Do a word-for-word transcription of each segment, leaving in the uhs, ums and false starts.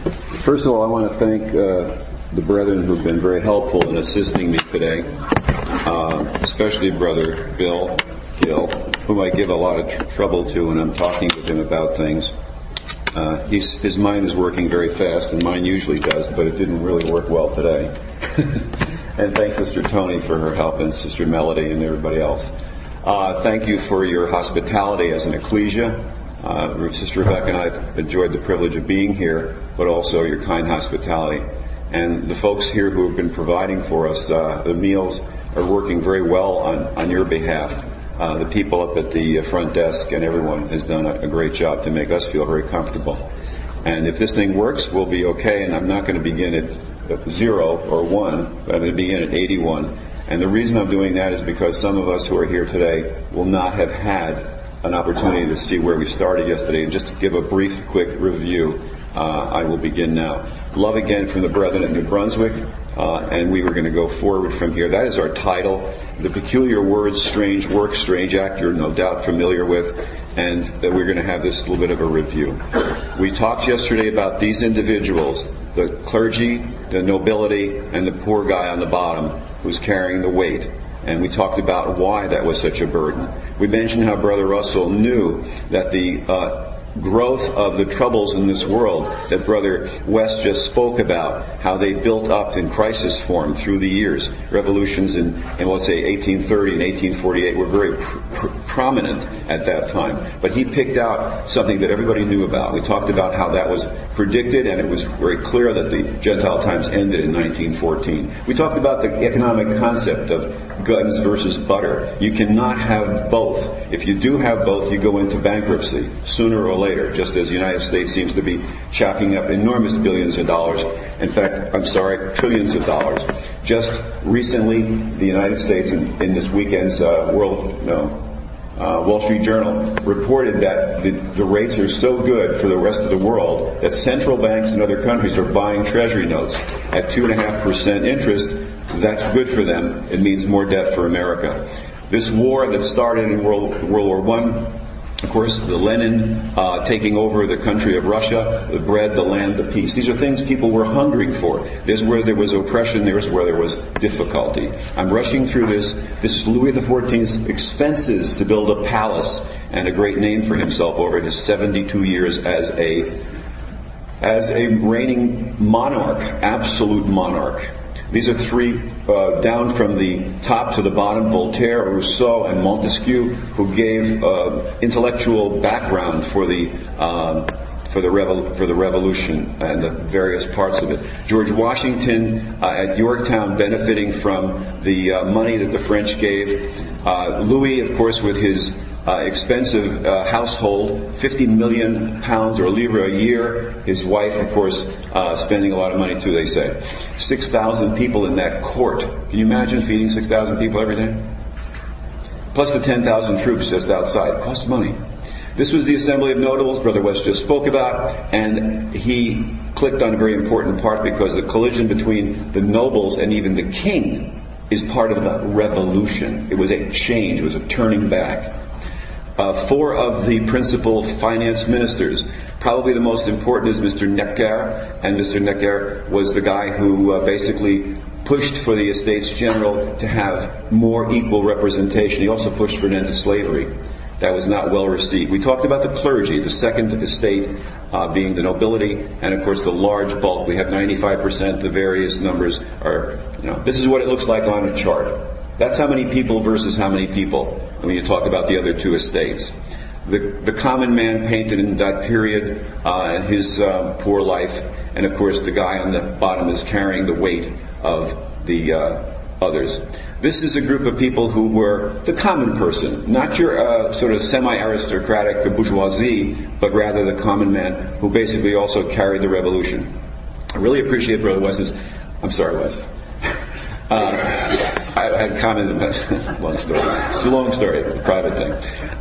First of all, I want to thank uh, the brethren who have been very helpful in assisting me today, uh, especially Brother Bill Gill, whom I give a lot of tr- trouble to when I'm talking with him about things. Uh, he's, his mind is working very fast, and mine usually does, but it didn't really work well today. And thanks, Sister Tony, for her help, and Sister Melody, and everybody else. Uh, thank you for your hospitality as an ecclesia. Uh, Sister Rebecca and I have enjoyed the privilege of being here, but also your kind hospitality. And the folks here who have been providing for us uh, the meals are working very well on, on your behalf. Uh, the people up at the front desk and everyone has done a, a great job to make us feel very comfortable. And if this thing works, we'll be okay. And I'm not going to begin at zero or one, but I'm going to begin at eighty-one. And the reason I'm doing that is because some of us who are here today will not have had an opportunity to see where we started yesterday. And just to give a brief, quick review, uh, I will begin now. Love again from the brethren at New Brunswick. Uh, and we were going to go forward from here. That is our title. The peculiar words, strange work, strange act, you're no doubt familiar with, and that we're going to have this little bit of a review. We talked yesterday about these individuals, the clergy, the nobility, and the poor guy on the bottom who's carrying the weight. And we talked about why that was such a burden. We mentioned how Brother Russell knew that the uh, growth of the troubles in this world that Brother West just spoke about, how they built up in crisis form through the years. Revolutions in, in let's say, eighteen thirty and eighteen forty-eight were very pr- pr- prominent at that time. But he picked out something that everybody knew about. We talked about how that was predicted, and it was very clear that the Gentile times ended in nineteen fourteen. We talked about the economic concept of guns versus butter. You cannot have both. If you do have both, you go into bankruptcy sooner or later, just as the United States seems to be chopping up enormous billions of dollars. In fact, I'm sorry, trillions of dollars. Just recently, the United States, in, in this weekend's uh, World, no, uh, Wall Street Journal, reported that the, the rates are so good for the rest of the world that central banks in other countries are buying treasury notes at two point five percent interest. That's good for them. It means more debt for America. This war that started in World, World War One, of course, the Lenin uh, taking over the country of Russia, the bread, the land, the peace. These are things people were hungering for. There's where there was oppression, there's where there was difficulty. I'm rushing through this. This is Louis the fourteenth's expenses to build a palace and a great name for himself over his seventy-two years as a, as a reigning monarch, absolute monarch. These are three uh, down from the top to the bottom: Voltaire, Rousseau, and Montesquieu, who gave uh, intellectual background for the uh, for the revol- for the revolution and the various parts of it. George Washington uh, at Yorktown, benefiting from the uh, money that the French gave. Uh, Louis, of course, with his Uh, expensive uh, household, fifty million pounds or livre a year. His wife, of course, uh, spending a lot of money too, they say. six thousand people in that court. Can you imagine feeding six thousand people every day? Plus the ten thousand troops just outside. It costs money. This was the Assembly of Notables Brother West just spoke about, and he clicked on a very important part because the collision between the nobles and even the king is part of the revolution. It was a change. It was a turning back. Uh, four of the principal finance ministers, probably the most important is Mister Necker, and Mister Necker was the guy who uh, basically pushed for the Estates General to have more equal representation. He also pushed for an end to slavery. That was not well received. We talked about the clergy, the second estate uh, being the nobility, and of course the large bulk. We have ninety-five percent. The various numbers are, you know, this is what it looks like on a chart. That's how many people versus how many people when you talk about the other two estates. The, the common man painted in that period uh, and his uh, poor life, and of course the guy on the bottom is carrying the weight of the uh, others. This is a group of people who were the common person, not your uh, sort of semi-aristocratic bourgeoisie, but rather the common man who basically also carried the revolution. I really appreciate Brother Wes's. I'm sorry, Wes. Uh, I had commented about it. Long story. It's a long story, a private thing.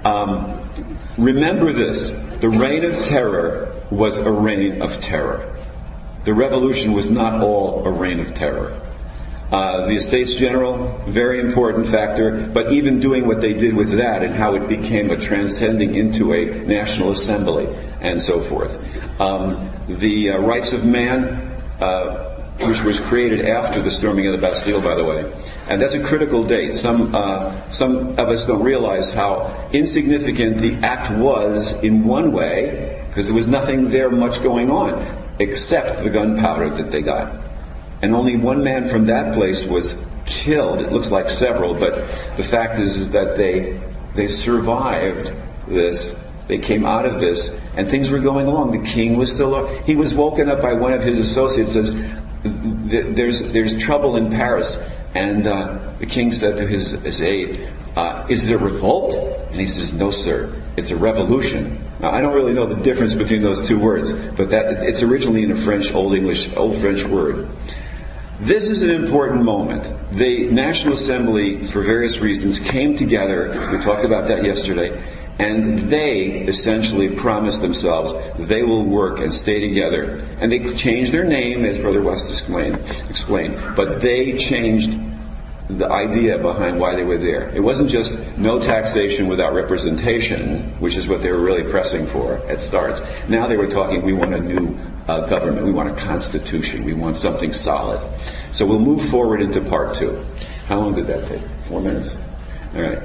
Um, remember this. The reign of terror was a reign of terror. The revolution was not all a reign of terror. Uh, the Estates General, very important factor, but even doing what they did with that and how it became a transcending into a national assembly and so forth. Um, the uh, Rights of Man, uh, which was created after the storming of the Bastille, by the way. And that's a critical date. Some uh, some of us don't realize how insignificant the act was in one way, because there was nothing there much going on, except the gunpowder that they got. And only one man from that place was killed. It looks like several, but the fact is, is that they they survived this. They came out of this, and things were going along. The king was still... He was woken up by one of his associates, says, there's there's trouble in Paris. And uh, the king said to his, his aide, uh, is it a revolt? And he says, no, sir, it's a revolution. Now, I don't really know the difference between those two words, but that it's originally in a French, Old English, Old French word. This is an important moment. The National Assembly, for various reasons, came together. We talked about that yesterday. And they essentially promised themselves they will work and stay together. And they changed their name, as Brother West explained, explained. But they changed the idea behind why they were there. It wasn't just no taxation without representation, which is what they were really pressing for at starts. Now they were talking, we want a new uh, government. We want a constitution. We want something solid. So we'll move forward into part two. How long did that take? Four minutes? All right.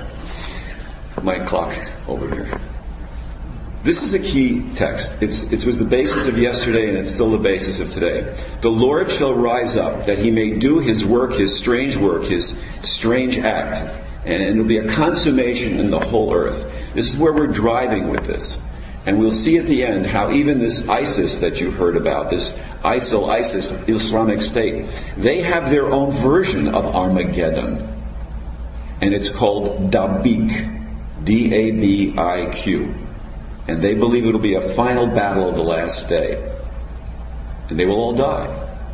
My clock over here. This is a key text. It's, it was the basis of yesterday, and it's still the basis of today. The Lord shall rise up, that he may do his work, his strange work, his strange act. And it'll be a consummation in the whole earth. This is where we're driving with this. And we'll see at the end how even this ISIS that you've heard about, this ISIL, ISIS, Islamic State, they have their own version of Armageddon. And it's called Dabiq. D A B I Q. And they believe it will be a final battle of the last day. And they will all die.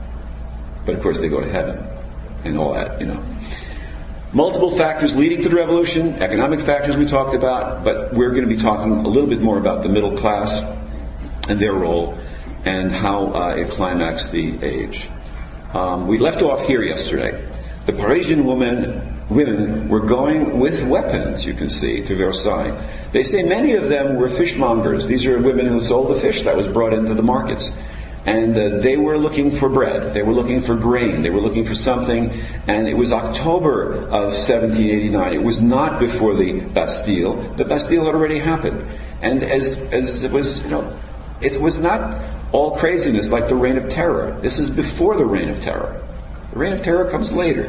But of course they go to heaven. And all that, you know. Multiple factors leading to the revolution, economic factors we talked about, but we're going to be talking a little bit more about the middle class and their role and how uh, it climaxed the age. Um, we left off here yesterday. The Parisian woman Women were going with weapons, you can see, to Versailles. They say many of them were fishmongers. These are women who sold the fish that was brought into the markets. And uh, they were looking for bread. They were looking for grain. They were looking for something. And it was October of seventeen eighty-nine. It was not before the Bastille. The Bastille had already happened. And as, as it was, you know, it was not all craziness like the Reign of Terror. This is before the Reign of Terror. The Reign of Terror comes later.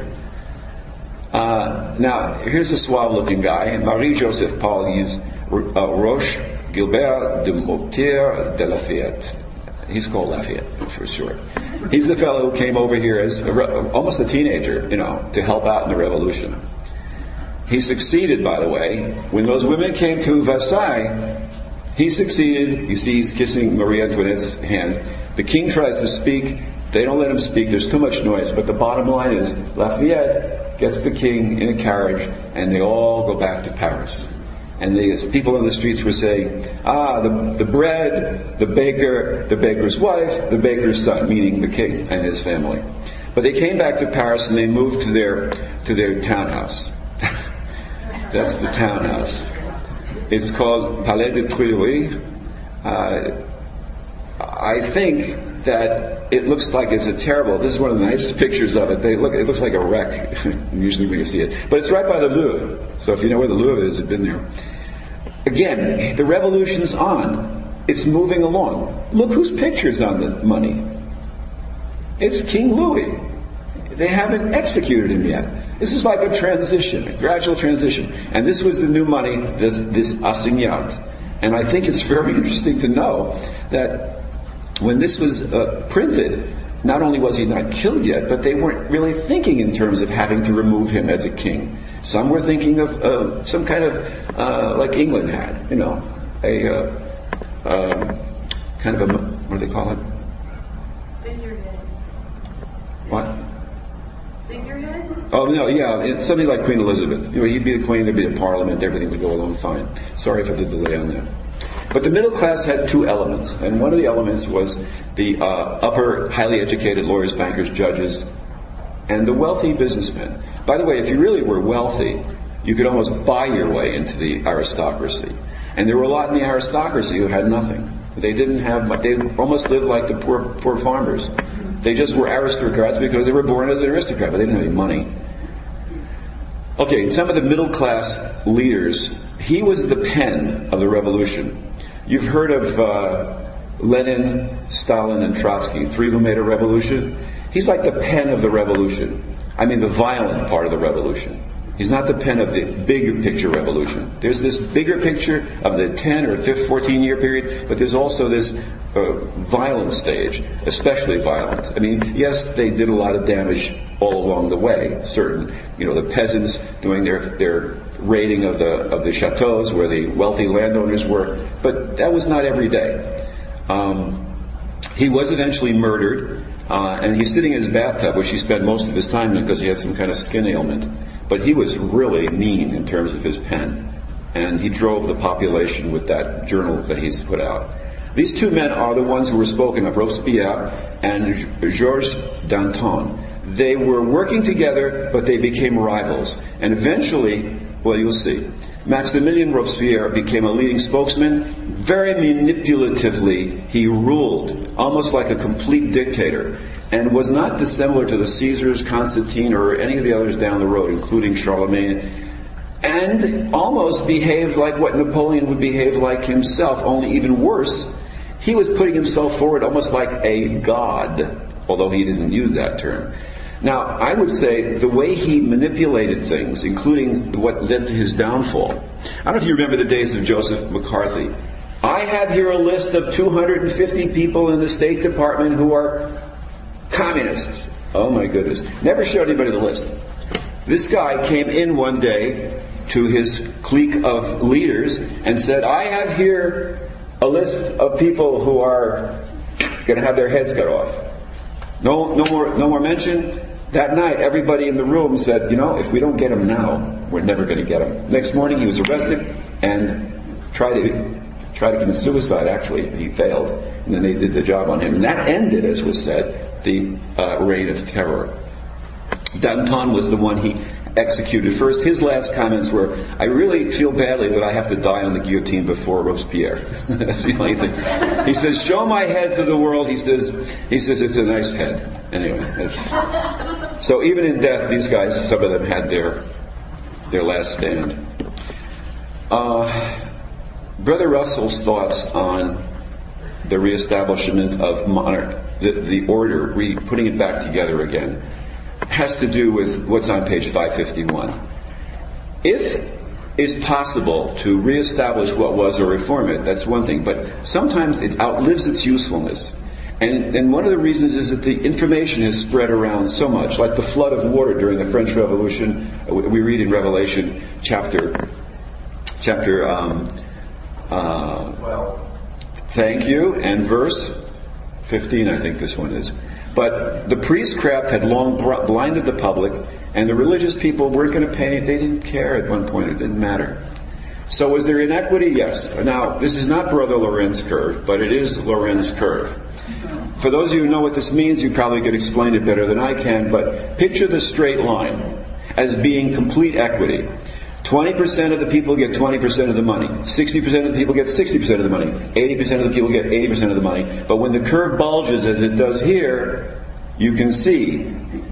Uh, now, here's a suave-looking guy, Marie-Joseph Paul. He's uh, Roche Gilbert de Moutier de Lafayette. He's called Lafayette, for sure. He's the fellow who came over here as a re- almost a teenager, you know, to help out in the revolution. He succeeded, by the way. When those women came to Versailles, he succeeded. You see, he's kissing Marie Antoinette's hand. The king tries to speak. They don't let him speak. There's too much noise. But the bottom line is, Lafayette gets the king in a carriage, and they all go back to Paris. And the people in the streets were saying, ah, the, the bread, the baker, the baker's wife, the baker's son, meaning the king and his family. But they came back to Paris and they moved to their to their townhouse. That's the townhouse. It's called Palais de Tuileries. Uh, I think that it looks like it's a terrible. This is one of the nicest pictures of it. They look. It looks like a wreck. Usually when you see it, but it's right by the Louvre. So if you know where the Louvre is, you've been there. Again, the revolution's on. It's moving along. Look whose picture's on the money. It's King Louis. They haven't executed him yet. This is like a transition, a gradual transition. And this was the new money, this, this assignat. And I think it's very interesting to know that when this was uh, printed, not only was he not killed yet, but they weren't really thinking in terms of having to remove him as a king. Some were thinking of uh, some kind of, uh, like England had, you know, a uh, um, kind of a, what do they call it? Figurehead. What? Figurehead? Oh, no, yeah, it's something like Queen Elizabeth. You know, he'd be the queen, there'd be a parliament, everything would go along fine. Sorry for the delay on that. But the middle class had two elements, and one of the elements was the uh, upper, highly educated lawyers, bankers, judges, and the wealthy businessmen. By the way, if you really were wealthy, you could almost buy your way into the aristocracy. And there were a lot in the aristocracy who had nothing. They didn't have much. They almost lived like the poor, poor farmers. They just were aristocrats because they were born as an aristocrat, but they didn't have any money. Okay, some of the middle class leaders, he was the pen of the revolution. You've heard of uh, Lenin, Stalin, and Trotsky, three who made a revolution. He's like the pen of the revolution. I mean the violent part of the revolution. He's not the pen of the bigger picture revolution. There's this bigger picture of the ten or fourteen year period, but there's also this uh, violent stage, especially violent. I mean, yes, they did a lot of damage all along the way. Certain, you know, the peasants doing their their raiding of the of the chateaus where the wealthy landowners were, but that was not every day. Um, he was eventually murdered, uh, and he's sitting in his bathtub, which he spent most of his time in because he had some kind of skin ailment. But he was really mean in terms of his pen. And he drove the population with that journal that he's put out. These two men are the ones who were spoken of, Robespierre and Georges Danton. They were working together, but they became rivals. And eventually, well, you'll see, Maximilien Robespierre became a leading spokesman. Very manipulatively, he ruled, almost like a complete dictator, and was not dissimilar to the Caesars, Constantine, or any of the others down the road, including Charlemagne, and almost behaved like what Napoleon would behave like himself, only even worse. He was putting himself forward almost like a god, although he didn't use that term. Now, I would say the way he manipulated things, including what led to his downfall. I don't know if you remember the days of Joseph McCarthy. I have here a list of two hundred fifty people in the State Department who are communists. Oh my goodness. Never showed anybody the list. This guy came in one day to his clique of leaders and said, I have here a list of people who are going to have their heads cut off. No, no more, no more mention. That night, everybody in the room said, you know, if we don't get him now, we're never going to get him. Next morning, he was arrested and tried to tried to commit suicide. Actually, he failed, and then they did the job on him. And that ended, as was said, the uh, reign of terror. Danton was the one he executed first. His last comments were, I really feel badly that I have to die on the guillotine before Robespierre. That's the only thing. He says, show my head to the world. He says, he says it's a nice head. Anyway. It's... So even in death, these guys, some of them had their, their last stand. Uh, Brother Russell's thoughts on the reestablishment of monarch, the, the order, re, putting it back together again, has to do with what's on page five fifty-one. If it's possible to reestablish what was or reform it, that's one thing, but sometimes it outlives its usefulness. And, and one of the reasons is that the information is spread around so much, like the flood of water during the French Revolution. We read in Revelation chapter, chapter um, uh, well, thank you, and verse fifteen, I think this one is. But the priestcraft had long blinded the public, and the religious people weren't going to pay. They didn't care at one point. It didn't matter. So was there inequity? Yes. Now, this is not Brother Lorenz curve, but it is Lorenz curve. For those of you who know what this means, you probably could explain it better than I can, but picture the straight line as being complete equity. twenty percent of the people get twenty percent of the money. sixty percent of the people get sixty percent of the money. eighty percent of the people get eighty percent of the money. But when the curve bulges as it does here, you can see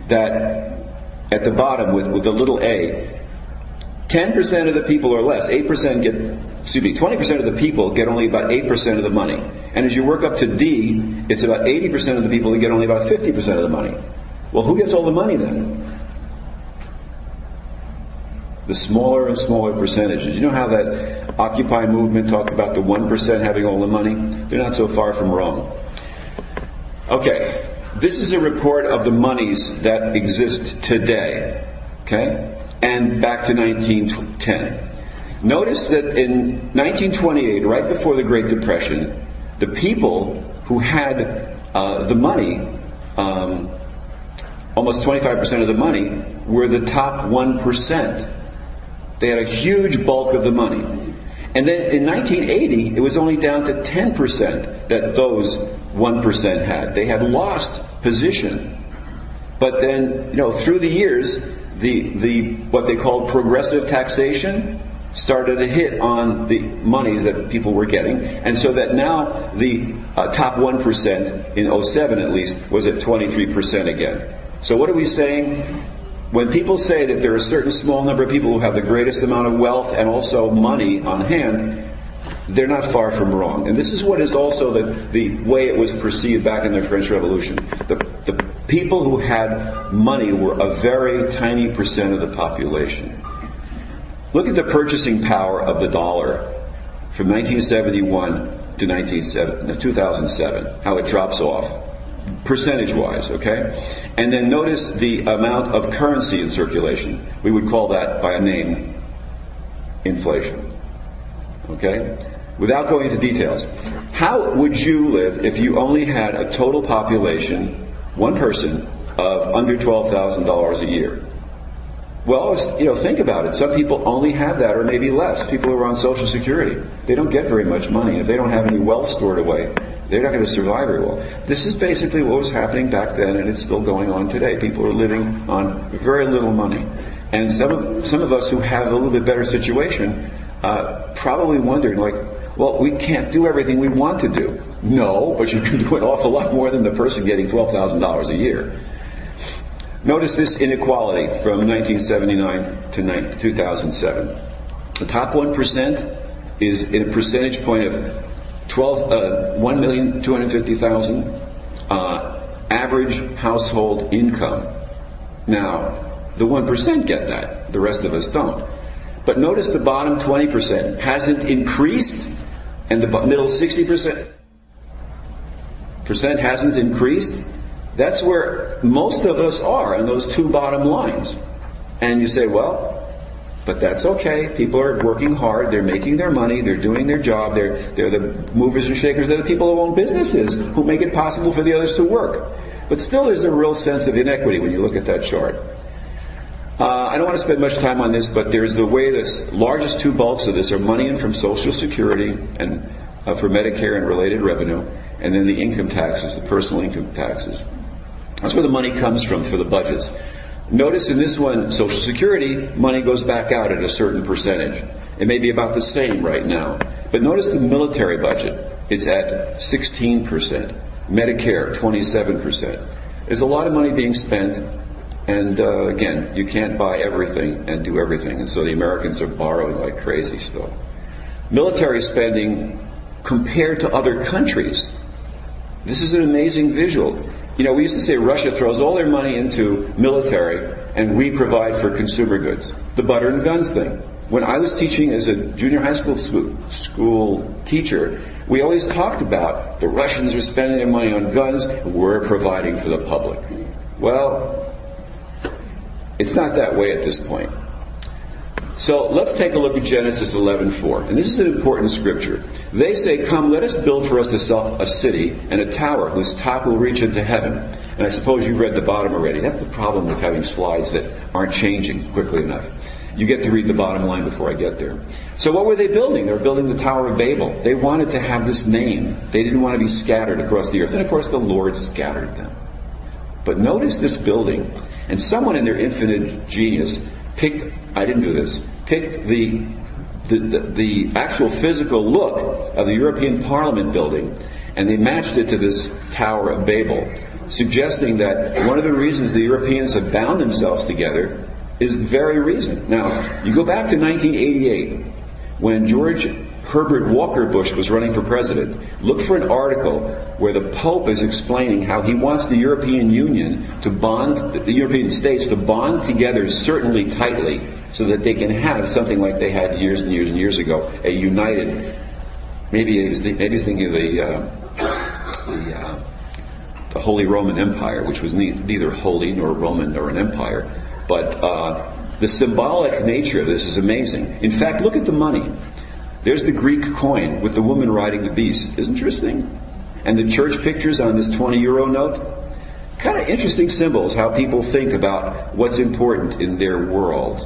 that at the bottom with, with the little a, ten percent of the people or less, eight percent get, excuse me, twenty percent of the people get only about eight percent of the money. And as you work up to D, it's about eighty percent of the people that get only about fifty percent of the money. Well, who gets all the money then? The smaller and smaller percentages. You know how that Occupy movement talked about the one percent having all the money? They're not so far from wrong. Okay. This is a report of the monies that exist today. Okay? And back to nineteen ten. Notice that in nineteen twenty-eight, right before the Great Depression, the people who had uh, the money, um, almost twenty-five percent of the money, were the top one percent. They had a huge bulk of the money. And then in nineteen eighty, it was only down to ten percent that those one percent had. They had lost position. But then, you know, through the years, the the what they called progressive taxation started to hit on the monies that people were getting, and so that now the uh, top one percent in oh seven at least was at twenty-three percent again. So what are we saying? When people say that there are a certain small number of people who have the greatest amount of wealth and also money on hand, they're not far from wrong. And this is what is also the, the way it was perceived back in the French Revolution. The, the people who had money were a very tiny percent of the population. Look at the purchasing power of the dollar from nineteen seventy-one to two thousand seven, how it drops off, percentage-wise, okay? And then notice the amount of currency in circulation. We would call that by a name, inflation, okay? Without going into details, how would you live if you only had a total population, one person, of under twelve thousand dollars a year? Well, you know, think about it. Some people only have that, or maybe less. People who are on Social Security, they don't get very much money. If they don't have any wealth stored away, they're not going to survive very well. This is basically what was happening back then, and it's still going on today. People are living on very little money. And some of, some of us who have a little bit better situation uh, probably wondered, like, well, we can't do everything we want to do. No, but you can do an awful lot more than the person getting twelve thousand dollars a year. Notice this inequality from nineteen seventy-nine to two thousand seven. The top one percent is in a percentage point of one million two hundred fifty thousand uh, average household income. Now, the one percent get that. The rest of us don't. But notice the bottom twenty percent hasn't increased, and the middle sixty percent percent hasn't increased. That's where most of us are, on those two bottom lines. And you say, well, but that's okay. People are working hard. They're making their money. They're doing their job. They're, they're the movers and shakers. They're the people who own businesses who make it possible for the others to work. But still there's a real sense of inequity when you look at that chart. Uh, I don't want to spend much time on this, but there's the way the largest two bulks of this are money in from Social Security and uh, for Medicare and related revenue, and then the income taxes, the personal income taxes. That's where the money comes from for the budgets. Notice in this one, Social Security, money goes back out at a certain percentage. It may be about the same right now. But notice the military budget. It's at sixteen percent. Medicare, twenty-seven percent. There's a lot of money being spent. And uh, again, you can't buy everything and do everything. And so the Americans are borrowing like crazy still. Military spending compared to other countries. This is an amazing visual. You know, we used to say Russia throws all their money into military and we provide for consumer goods. The butter and guns thing. When I was teaching as a junior high school school teacher, we always talked about the Russians are spending their money on guns, we're providing for the public. Well, it's not that way at this point. So let's take a look at Genesis eleven four. And this is an important scripture. They say, come, let us build for us a city and a tower whose top will reach into heaven. And I suppose you've read the bottom already. That's the problem with having slides that aren't changing quickly enough. You get to read the bottom line before I get there. So what were they building? They were building the Tower of Babel. They wanted to have this name. They didn't want to be scattered across the earth. And of course the Lord scattered them. But notice this building. And someone in their infinite genius picked, I didn't do this, picked the, the, the, the actual physical look of the European Parliament building, and they matched it to this Tower of Babel, suggesting that one of the reasons the Europeans have bound themselves together is the very reason. Now, you go back to nineteen eighty-eight, when George Herbert Walker Bush was running for president. Look for an article where the Pope is explaining how he wants the European Union to bond, the European states to bond together certainly tightly so that they can have something like they had years and years and years ago, a united, maybe he was, maybe he's thinking of the, uh, the, uh, the Holy Roman Empire, which was neither holy nor Roman nor an empire, but uh, the symbolic nature of this is amazing. In fact, look at the money. There's the Greek coin with the woman riding the beast. Isn't it interesting? And the church pictures on this twenty euro note. Kind of interesting symbols, how people think about what's important in their world.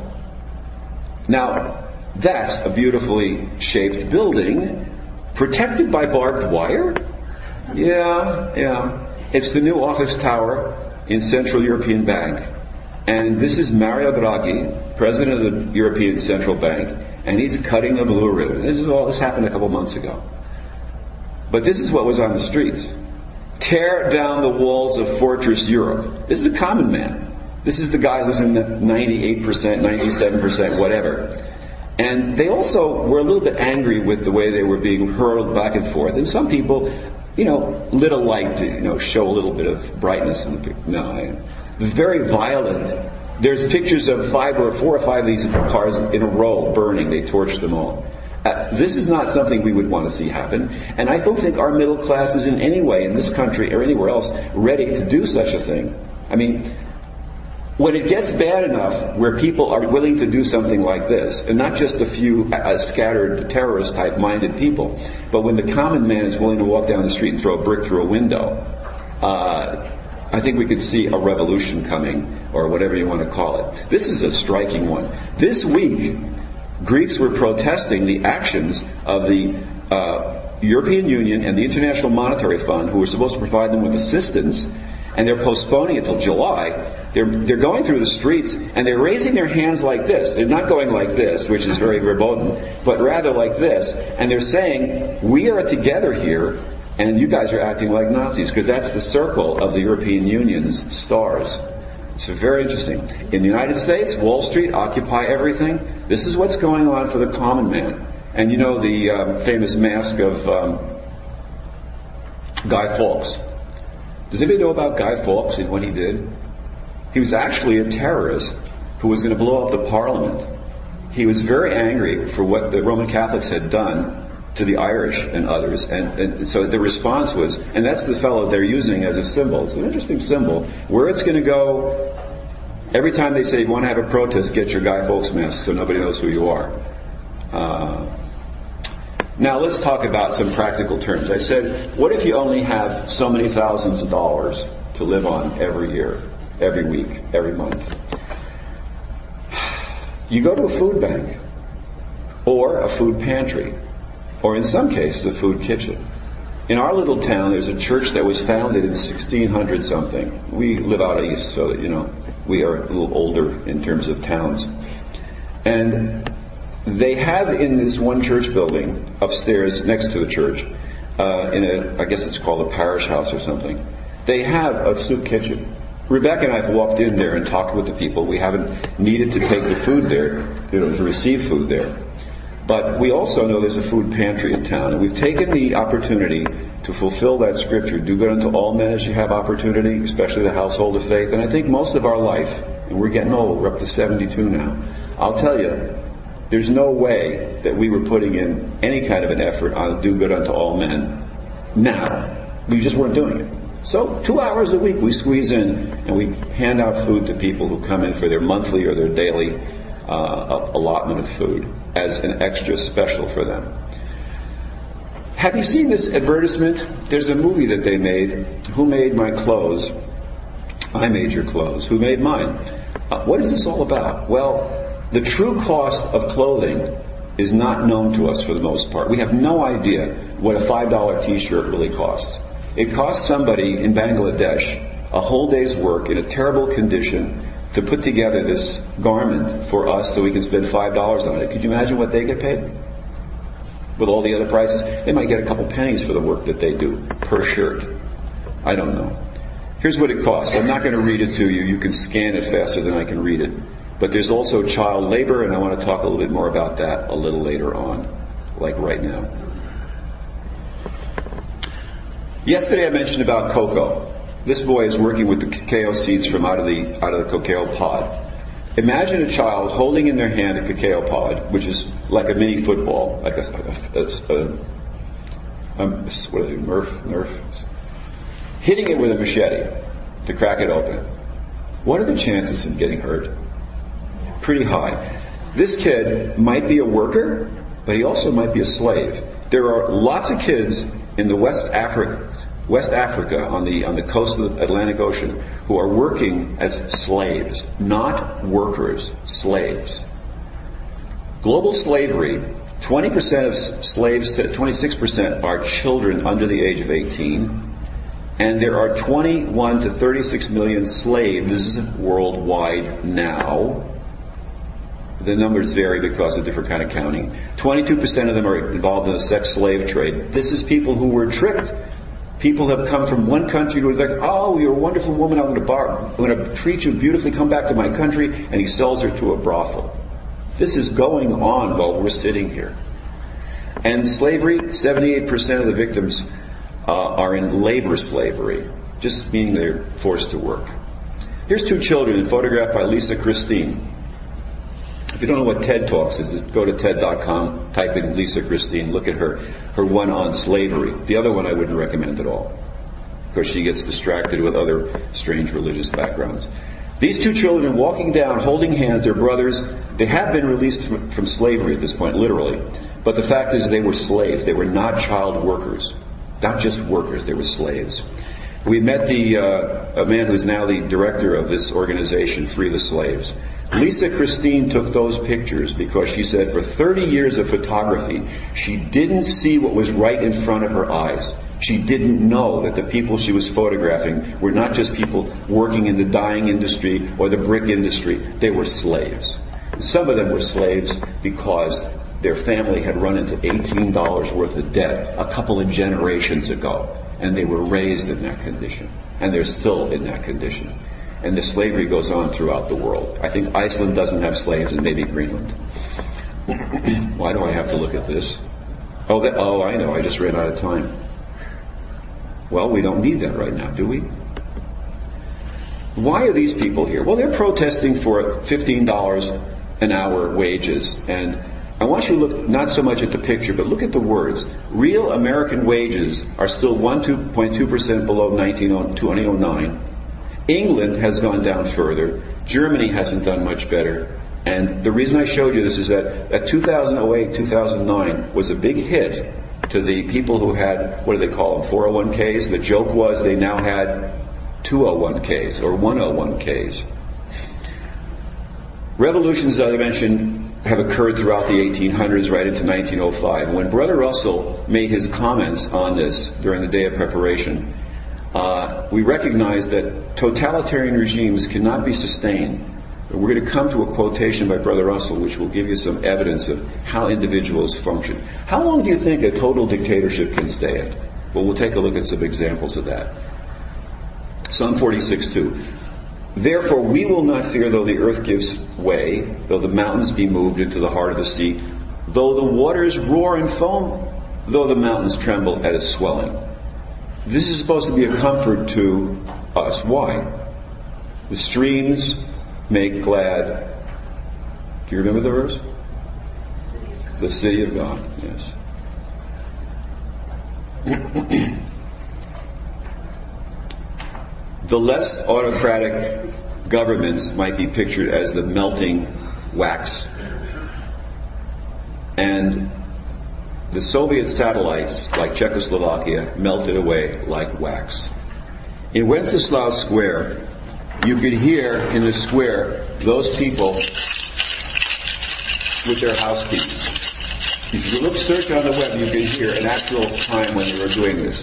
Now, that's a beautifully shaped building, protected by barbed wire. Yeah, yeah. It's the new office tower in Central European Bank. And this is Mario Draghi, president of the European Central Bank, and he's cutting the blue ribbon. This is all this happened a couple months ago. But this is what was on the streets. Tear down the walls of Fortress Europe. This is a common man. This is the guy who's in the ninety-eight percent, ninety-seven percent, whatever. And they also were a little bit angry with the way they were being hurled back and forth. And some people, you know, lit a light to, you know, show a little bit of brightness in the picture. No, I... very violent. There's pictures of five or four or five of these cars in a row burning. They torched them all. Uh, this is not something we would want to see happen. And I don't think our middle class is in any way in this country or anywhere else ready to do such a thing. I mean, when it gets bad enough where people are willing to do something like this, and not just a few uh, scattered terrorist-type minded people, but when the common man is willing to walk down the street and throw a brick through a window, uh, I think we could see a revolution coming, or whatever you want to call it. This is a striking one. This week, Greeks were protesting the actions of the uh, European Union and the International Monetary Fund, who were supposed to provide them with assistance, and they're postponing it till July. They're, they're going through the streets, and they're raising their hands like this. They're not going like this, which is very verboten, but rather like this. And they're saying, we are together here, and you guys are acting like Nazis, because that's the circle of the European Union's stars. It's very interesting. In the United States, Wall Street, Occupy everything. This is what's going on for the common man. And you know the um, famous mask of um, Guy Fawkes. Does anybody know about Guy Fawkes and what he did? He was actually a terrorist who was going to blow up the Parliament. He was very angry for what the Roman Catholics had done to the Irish and others. And, and so the response was, and that's the fellow they're using as a symbol. It's an interesting symbol. Where it's going to go, every time they say you want to have a protest, get your Guy Fawkes mask so nobody knows who you are. Uh, now let's talk about some practical terms. I said, what if you only have so many thousands of dollars to live on every year, every week, every month? You go to a food bank or a food pantry, or in some cases, a food kitchen. In our little town, there's a church that was founded in sixteen hundred something. We live out east, so that, you know, we are a little older in terms of towns. And they have in this one church building, upstairs next to the church, uh, in a, I guess it's called a parish house or something, they have a soup kitchen. Rebecca and I have walked in there and talked with the people. We haven't needed to take the food there, you know, to receive food there. But we also know there's a food pantry in town, and we've taken the opportunity to fulfill that scripture, do good unto all men as you have opportunity, especially the household of faith. And I think most of our life, and we're getting old, we're up to seventy-two now, I'll tell you, there's no way that we were putting in any kind of an effort on do good unto all men now. We just weren't doing it. So two hours a week we squeeze in and we hand out food to people who come in for their monthly or their daily uh, allotment of food as an extra special for them. Have you seen this advertisement? There's a movie that they made, Who Made My Clothes? I Made Your Clothes. Who Made Mine? Uh, what is this all about? Well, the true cost of clothing is not known to us for the most part. We have no idea what a five dollar t-shirt really costs. It costs somebody in Bangladesh a whole day's work in a terrible condition to put together this garment for us so we can spend five dollars on it. Could you imagine what they get paid? With all the other prices, they might get a couple pennies for the work that they do per shirt. I don't know. Here's what it costs. I'm not going to read it to you. You can scan it faster than I can read it. But there's also child labor, and I want to talk a little bit more about that a little later on, like right now. Yesterday I mentioned about cocoa. This boy is working with the cacao seeds from out of the out of the cacao pod. Imagine a child holding in their hand a cacao pod, which is like a mini football, like a, a, a, a, a what is it, Nerf, Nerf, hitting it with a machete to crack it open. What are the chances of getting hurt? Pretty high. This kid might be a worker, but he also might be a slave. There are lots of kids in the West Africa, West Africa on the on the coast of the Atlantic Ocean who are working as slaves, not workers, slaves. Global slavery, twenty percent of slaves, twenty-six percent are children under the age of eighteen. And there are twenty-one to thirty-six million slaves worldwide now. The numbers vary because of different kind of counting. twenty-two percent of them are involved in the sex slave trade. This is people who were tricked. People have come from one country to another. Oh, you're a wonderful woman. I'm going to bar. I'm going to treat you beautifully. Come back to my country, and he sells her to a brothel. This is going on while we're sitting here. And slavery, seventy-eight percent of the victims uh, are in labor slavery, just meaning they're forced to work. Here's two children photographed by Lisa Christine. If you don't know what TED Talks is, just go to TED dot com, type in Lisa Christine, look at her, her one on slavery. The other one I wouldn't recommend at all, because she gets distracted with other strange religious backgrounds. These two children walking down, holding hands, their brothers, they have been released from, from slavery at this point, literally. But the fact is they were slaves. They were not child workers. Not just workers, they were slaves. We met the uh, a man who's now the director of this organization, Free the Slaves. Lisa Christine took those pictures because she said for thirty years of photography, she didn't see what was right in front of her eyes. She didn't know that the people she was photographing were not just people working in the dyeing industry or the brick industry. They were slaves. Some of them were slaves because their family had run into eighteen dollars worth of debt a couple of generations ago, and they were raised in that condition, and they're still in that condition. And the slavery goes on throughout the world. I think Iceland doesn't have slaves, and maybe Greenland. Why do I have to look at this? Oh, that, oh, I know. I just ran out of time. Well, we don't need that right now, do we? Why are these people here? Well, they're protesting for fifteen dollars an hour wages. And I want you to look not so much at the picture, but look at the words. Real American wages are still one point two percent below two thousand nine. England has gone down further. Germany hasn't done much better. And the reason I showed you this is that, that two thousand eight, two thousand nine was a big hit to the people who had, what do they call them, four oh one k's? The joke was they now had two oh one k's or one oh one k's. Revolutions, as I mentioned, have occurred throughout the eighteen hundreds right into nineteen oh five. When Brother Russell made his comments on this during the day of preparation, Uh, we recognize that totalitarian regimes cannot be sustained. We're going to come to a quotation by Brother Russell which will give you some evidence of how individuals function. How long do you think a total dictatorship can stay at? Well, we'll take a look at some examples of that. Psalm forty-six two. Therefore we will not fear though the earth gives way, though the mountains be moved into the heart of the sea, though the waters roar and foam, though the mountains tremble at its swelling. This is supposed to be a comfort to us. Why? The streams make glad. Do you remember the verse? The city of God. Yes. The less autocratic governments might be pictured as the melting wax. And the Soviet satellites, like Czechoslovakia, melted away like wax. In Wenceslas Square, you could hear in the square those people with their housekeepers. If you look, search on the web, you can hear an actual time when they were doing this.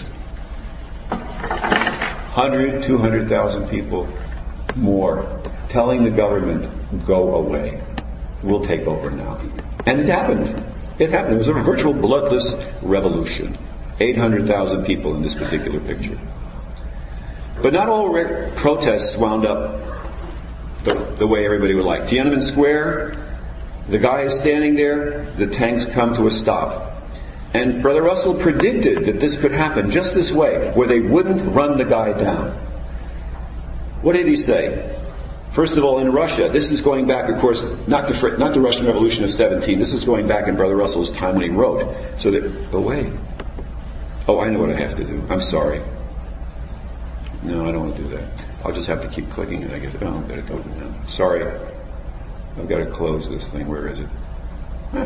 one hundred, two hundred thousand people more telling the government, go away. We'll take over now. And it happened. It happened. It was a virtual bloodless revolution. eight hundred thousand people in this particular picture. But not all re- protests wound up the, the way everybody would like. Tiananmen Square, the guy is standing there, the tanks come to a stop. And Brother Russell predicted that this could happen just this way, where they wouldn't run the guy down. What did he say? First of all, in Russia, this is going back, of course, not the, not the Russian Revolution of seventeen. This is going back in Brother Russell's time when he wrote. So that, oh, wait. Oh, I know what I have to do. I'm sorry. No, I don't want to do that. I'll just have to keep clicking it. I guess. Oh, I've got to go now. Sorry. I've got to close this thing. Where is it? Huh.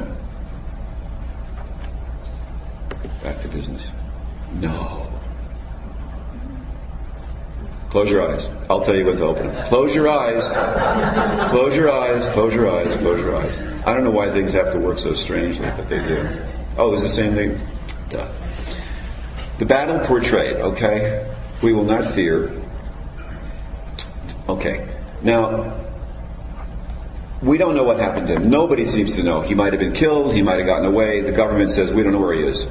Back to business. No. Close your eyes. I'll tell you when to open them. Close your eyes. Close your eyes. Close your eyes. Close your eyes. I don't know why things have to work so strangely, but they do. Oh, it's the same thing. Duh. The battle portrayed, okay? We will not fear. Okay. Now, we don't know what happened to him. Nobody seems to know. He might have been killed. He might have gotten away. The government says we don't know where he is.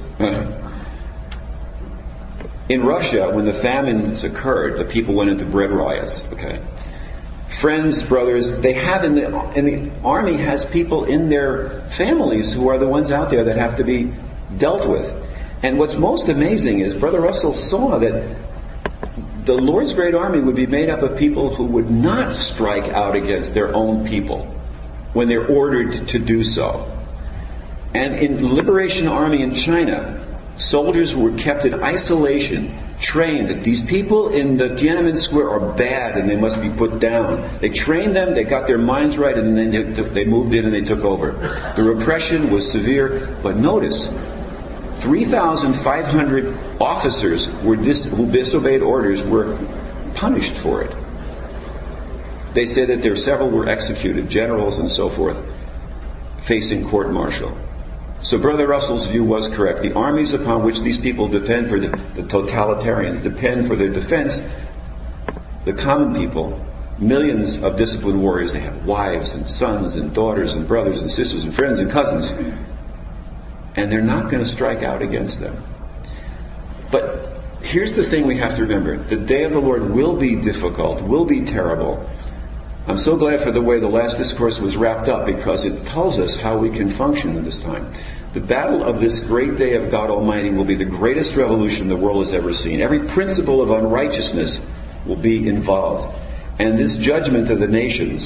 In Russia, when the famines occurred, the people went into bread riots. Okay. Friends, brothers, they have in the in the army has people in their families who are the ones out there that have to be dealt with. And what's most amazing is Brother Russell saw that the Lord's great army would be made up of people who would not strike out against their own people when they're ordered to do so. And in the Liberation Army in China, soldiers were kept in isolation, trained that these people in the Tiananmen Square are bad and they must be put down. They trained them, they got their minds right, and then they, they moved in and they took over. The repression was severe, but notice, three thousand five hundred officers were dis- who disobeyed orders were punished for it. They say that there several were executed, generals and so forth, facing court-martial. So Brother Russell's view was correct. The armies upon which these people depend for the, the totalitarians depend for their defense. The common people, millions of disciplined warriors, they have wives and sons and daughters and brothers and sisters and friends and cousins. And they're not going to strike out against them. But here's the thing we have to remember. The day of the Lord will be difficult, will be terrible. I'm so glad for the way the last discourse was wrapped up, because it tells us how we can function in this time. The battle of this great day of God Almighty will be the greatest revolution the world has ever seen. Every principle of unrighteousness will be involved. And this judgment of the nations,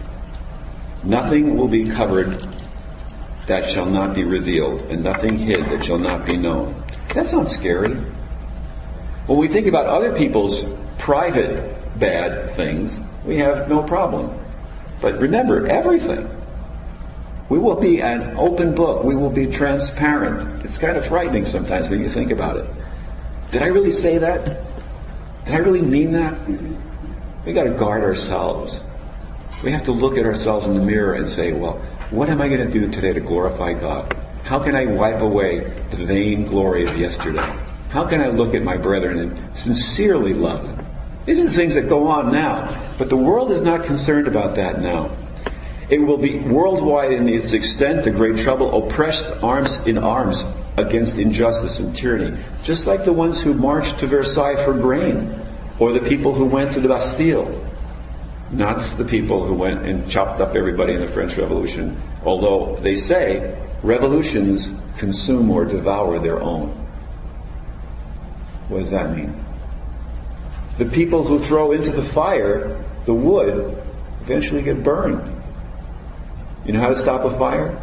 nothing will be covered that shall not be revealed, and nothing hid that shall not be known. That's not scary. When we think about other people's private bad things, we have no problem. But remember, everything. We will be an open book. We will be transparent. It's kind of frightening sometimes when you think about it. Did I really say that? Did I really mean that? We got to guard ourselves. We have to look at ourselves in the mirror and say, well, what am I going to do today to glorify God? How can I wipe away the vain glory of yesterday? How can I look at my brethren and sincerely love them? These are the things that go on now. But the world is not concerned about that now. It will be worldwide in its extent, the great trouble, oppressed arms in arms against injustice and tyranny. Just like the ones who marched to Versailles for grain, or the people who went to the Bastille. Not the people who went and chopped up everybody in the French Revolution. Although they say revolutions consume or devour their own. What does that mean? The people who throw into the fire the wood eventually get burned. You know how to stop a fire?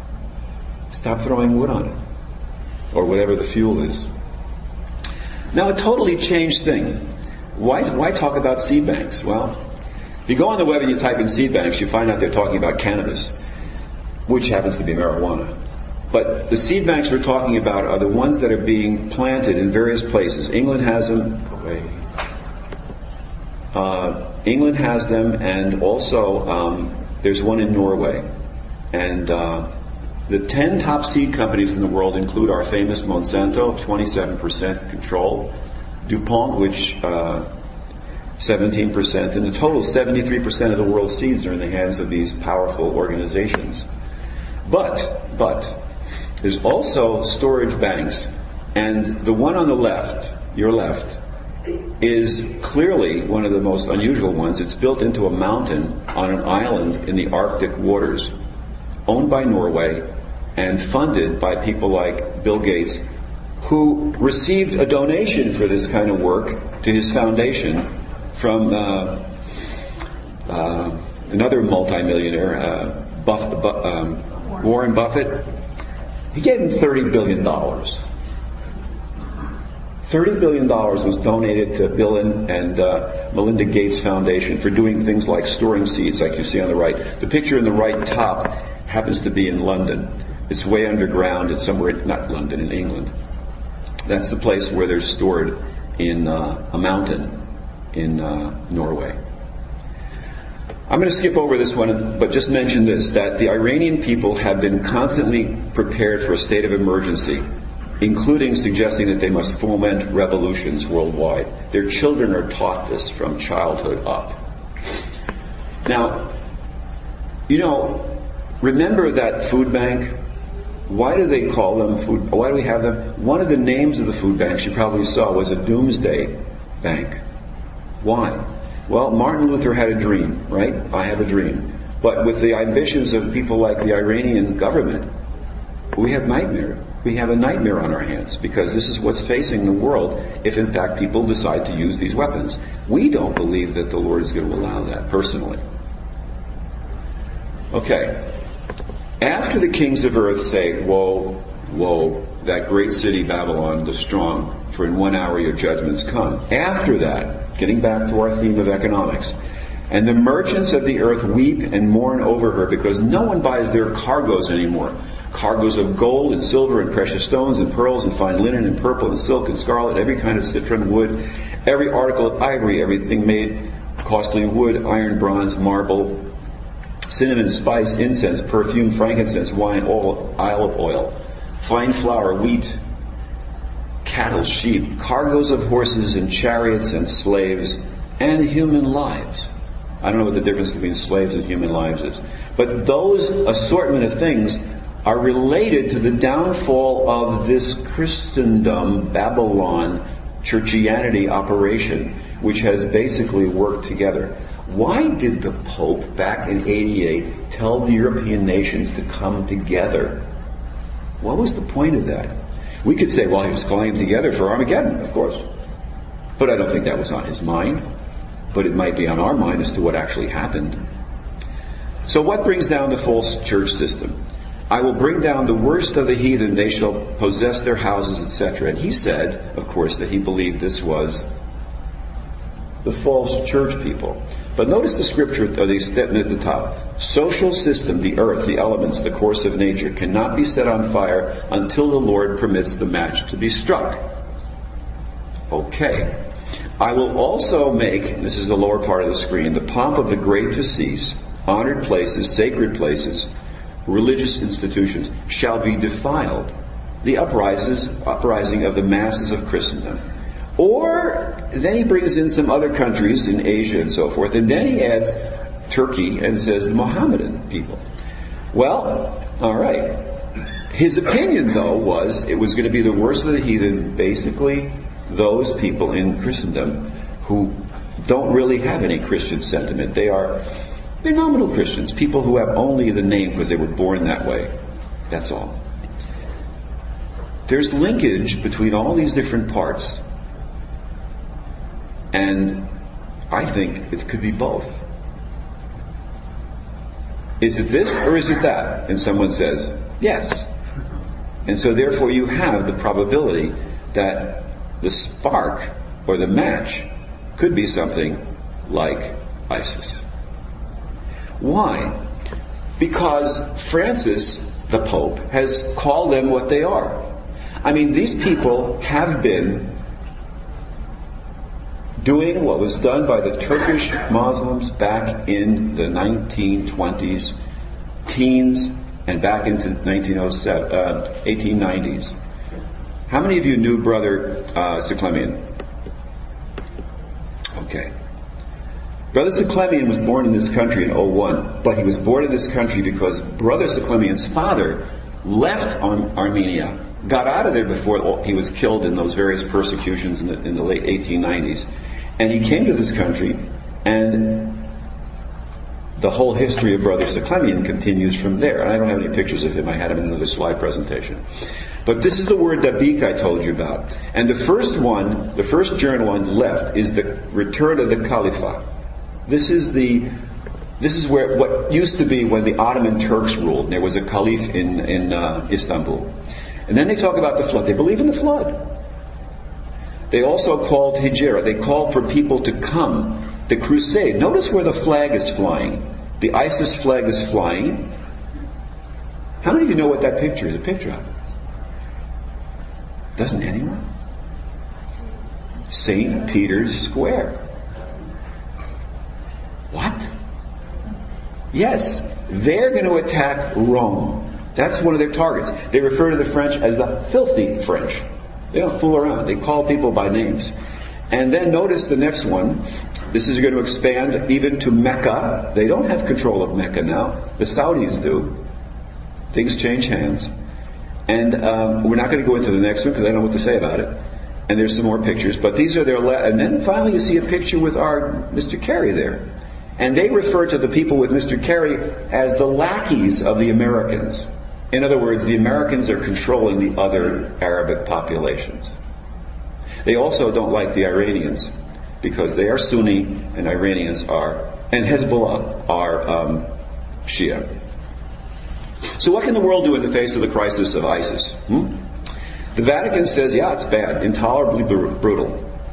Stop throwing wood on it. Or whatever the fuel is. Now, a totally changed thing. Why, why talk about seed banks? Well, if you go on the web and you type in seed banks, you find out they're talking about cannabis, which happens to be marijuana. But the seed banks we're talking about are the ones that are being planted in various places. England has them. Uh, England has them, and also um, there's one in Norway. And uh, the ten top seed companies in the world include our famous Monsanto, twenty-seven percent control, DuPont, which uh, seventeen percent, and the total seventy-three percent of the world's seeds are in the hands of these powerful organizations. But, but, there's also storage banks, and the one on the left, your left, is clearly one of the most unusual ones. It's built into a mountain on an island in the Arctic waters, owned by Norway and funded by people like Bill Gates, who received a donation for this kind of work to his foundation from uh, uh, another multimillionaire, uh, Buff, Bu- um, Warren Buffett. He gave him thirty billion dollars. thirty billion dollars was donated to Bill and uh, Melinda Gates Foundation for doing things like storing seeds, like you see on the right. The picture in the right top happens to be in London. It's way underground. It's somewhere, not London, in England. That's the place where they're stored in uh, a mountain in uh, Norway. I'm going to skip over this one, but just mention this, that the Iranian people have been constantly prepared for a state of emergency including suggesting that they must foment revolutions worldwide. Their children are taught this from childhood up. Now, you know, remember that food bank? Why do they call them food? Why do we have them? One of the names of the food banks you probably saw was a doomsday bank. Why? Well, Martin Luther had a dream, right? I have a dream. But with the ambitions of people like the Iranian government, we have nightmare. We have a nightmare on our hands because this is what's facing the world if in fact people decide to use these weapons. We don't believe that the Lord is going to allow that personally. Okay. After the kings of earth say, woe, woe, that great city Babylon, the strong, for in one hour your judgments come. After that, getting back to our theme of economics, and the merchants of the earth weep and mourn over her because no one buys their cargoes anymore. Cargoes of gold and silver and precious stones and pearls and fine linen and purple and silk and scarlet, every kind of citron wood, every article of ivory, everything made costly wood, iron, bronze, marble, cinnamon, spice, incense, perfume, frankincense, wine, oil, olive oil, fine flour, wheat, cattle, sheep, cargoes of horses and chariots and slaves, and human lives. I don't know what the difference between slaves and human lives is. But those assortment of things are related to the downfall of this Christendom, Babylon, churchianity operation, which has basically worked together. Why did the Pope back in eighty-eight tell the European nations to come together? What was the point of that? We could say, well, he was calling them together for Armageddon, of course. But I don't think that was on his mind. But it might be on our mind as to what actually happened. So what brings down the false church system? I will bring down the worst of the heathen, they shall possess their houses, et cetera. And he said, of course, that he believed this was the false church people. But notice the scripture of the statement at the top. Social system, the earth, the elements, the course of nature, cannot be set on fire until the Lord permits the match to be struck. Okay. I will also make, and this is the lower part of the screen, the pomp of the great to cease, honored places, sacred places, religious institutions shall be defiled. The uprises, uprising of the masses of Christendom. Or, then he brings in some other countries in Asia and so forth, and then he adds Turkey and says the Mohammedan people. Well, all right. His opinion, though, was it was going to be the worst of the heathen, basically those people in Christendom who don't really have any Christian sentiment. They are they're nominal Christians, people who have only the name because they were born that way. That's all. There's linkage between all these different parts. And I think it could be both. Is it this or is it that? And someone says, yes. And so therefore you have the probability that the spark or the match could be something like ISIS. Why? Because Francis, the Pope, has called them what they are. I mean, these people have been doing what was done by the Turkish Muslims back in the nineteen twenties, teens, and back into nineteen oh seven, uh, eighteen nineties. How many of you knew Brother uh, Cyclemian? Okay. Brother Cyclemian was born in this country in oh one, but he was born in this country because Brother Cyclemian's father left Armenia, got out of there before he was killed in those various persecutions in the, in the late eighteen nineties. And he came to this country, and the whole history of Brother Cyclemian continues from there. And I don't have any pictures of him. I had him in another slide presentation. But this is the word Dabik I told you about. And the first one, the first journal on the left, is the return of the Caliphate. This is the This is where what used to be when the Ottoman Turks ruled. There was a caliph in, in uh, Istanbul. And then they talk about the flood. They believe in the flood. They also called Hijra. They called for people to come. The crusade. Notice where the flag is flying. The ISIS flag is flying. How many of you know what that picture is a picture of? Doesn't anyone? Saint Peter's Square. What? Yes, they're going to attack Rome. That's one of their targets. They refer to the French as the filthy French. They don't fool around. They call people by names. And then notice the next one. This is going to expand even to Mecca. They don't have control of Mecca now. The Saudis do. Things change hands. And um, we're not going to go into the next one because I don't know what to say about it. And there's some more pictures. But these are their... Le- and then finally you see a picture with our Mister Kerry there. And they refer to the people with Mister Kerry as the lackeys of the Americans. In other words, the Americans are controlling the other Arabic populations. They also don't like the Iranians because they are Sunni and Iranians are, and Hezbollah are um, Shia. So what can the world do in the face of the crisis of ISIS? Hmm? The Vatican says, yeah, it's bad, intolerably br- brutal.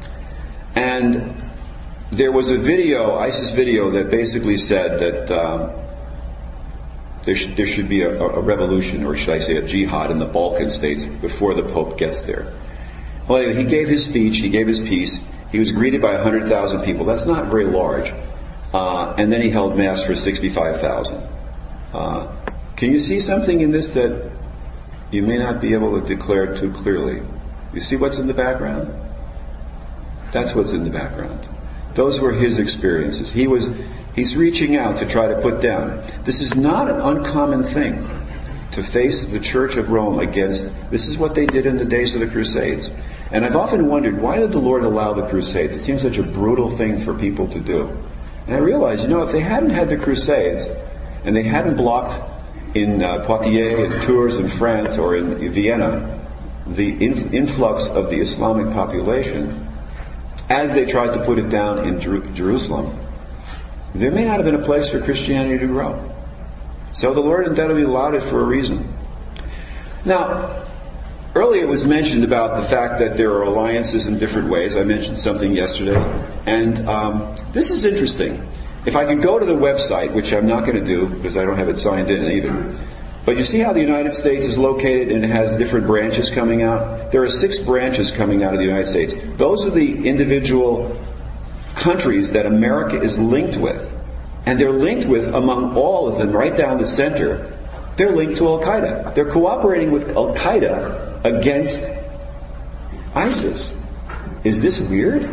And there was a video, ISIS video, that basically said that um, there, sh- there should be a, a revolution, or should I say a jihad in the Balkan states before the Pope gets there. Well, anyway, he gave his speech, he gave his piece. He was greeted by one hundred thousand people. That's not very large. Uh, and then he held Mass for sixty-five thousand. Uh, can you see something in this that you may not be able to declare too clearly? You see what's in the background? That's what's in the background. Those were his experiences. He was, he's reaching out to try to put down. This is not an uncommon thing to face the Church of Rome against. This is what they did in the days of the Crusades. And I've often wondered, why did the Lord allow the Crusades? It seems such a brutal thing for people to do. And I realized, you know, if they hadn't had the Crusades, and they hadn't blocked in uh, Poitiers and Tours in France or in Vienna the in- influx of the Islamic population, as they tried to put it down in Jer- Jerusalem, there may not have been a place for Christianity to grow. So the Lord undoubtedly allowed it for a reason. Now, earlier it was mentioned about the fact that there are alliances in different ways. I mentioned something yesterday. And um, this is interesting. If I could go to the website, which I'm not going to do because I don't have it signed in either. But you see how the United States is located and it has different branches coming out? There are six branches coming out of the United States. Those are the individual countries that America is linked with. And they're linked with, among all of them, right down the center, they're linked to Al-Qaeda. They're cooperating with Al-Qaeda against ISIS. Is this weird?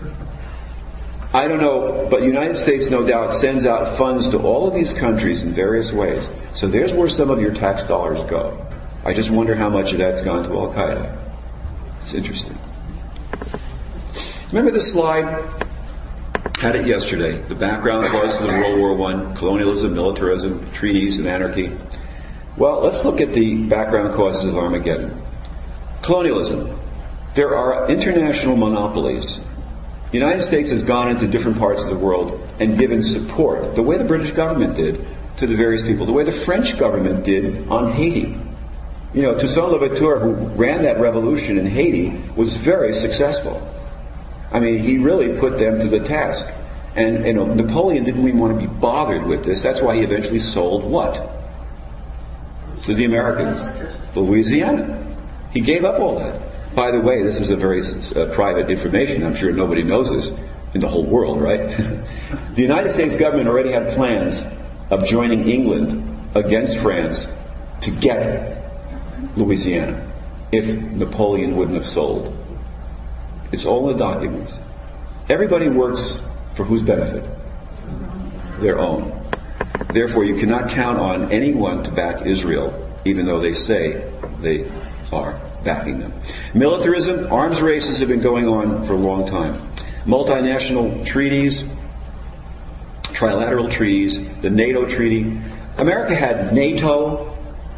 I don't know, but the United States, no doubt, sends out funds to all of these countries in various ways. So there's where some of your tax dollars go. I just wonder how much of that's gone to Al-Qaeda. It's interesting. Remember this slide? Had it yesterday. The background causes of World War One, colonialism, militarism, treaties, and anarchy. Well, let's look at the background causes of Armageddon. Colonialism. There are international monopolies. The United States has gone into different parts of the world and given support, the way the British government did, to the various people, the way the French government did on Haiti. You know, Toussaint Louverture, who ran that revolution in Haiti, was very successful. I mean, he really put them to the task. And, you know, Napoleon didn't even want to be bothered with this. That's why he eventually sold what? To the Americans. Louisiana. He gave up all that. By the way, this is a very uh, private information. I'm sure nobody knows this in the whole world, right? The United States government already had plans of joining England against France to get Louisiana if Napoleon wouldn't have sold. It's all in the documents. Everybody works for whose benefit? Their own. Therefore, you cannot count on anyone to back Israel, even though they say they are backing them. Militarism, arms races have been going on for a long time. Multinational treaties, trilateral treaties, the NATO treaty. America had NATO,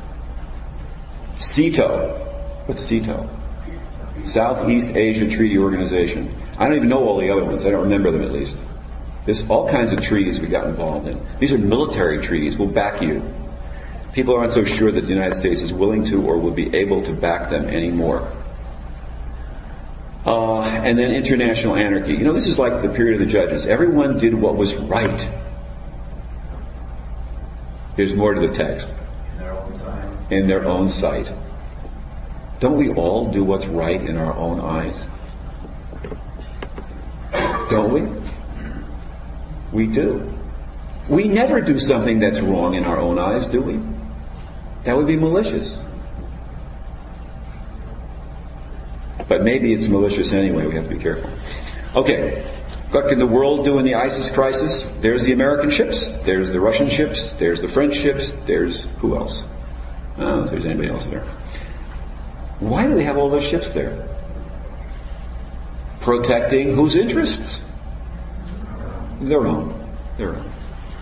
CETO. What's CETO? Southeast Asia Treaty Organization. I don't even know all the other ones. I don't remember them, at least. There's all kinds of treaties we got involved in. These are military treaties. We'll back you. People aren't so sure that the United States is willing to or will be able to back them anymore. Uh, and then international anarchy. You know, this is like the period of the judges. Everyone did what was right. There's more to the text. In their own sight. In their own sight. Don't we all do what's right in our own eyes? Don't we? We do. We never do something that's wrong in our own eyes, do we? That would be malicious. But maybe it's malicious anyway. We have to be careful. Okay. What can the world do in the ISIS crisis? There's the American ships. There's the Russian ships. There's the French ships. There's who else? I don't know if there's anybody else there. Why do they have all those ships there? Protecting whose interests? Their own. Their own.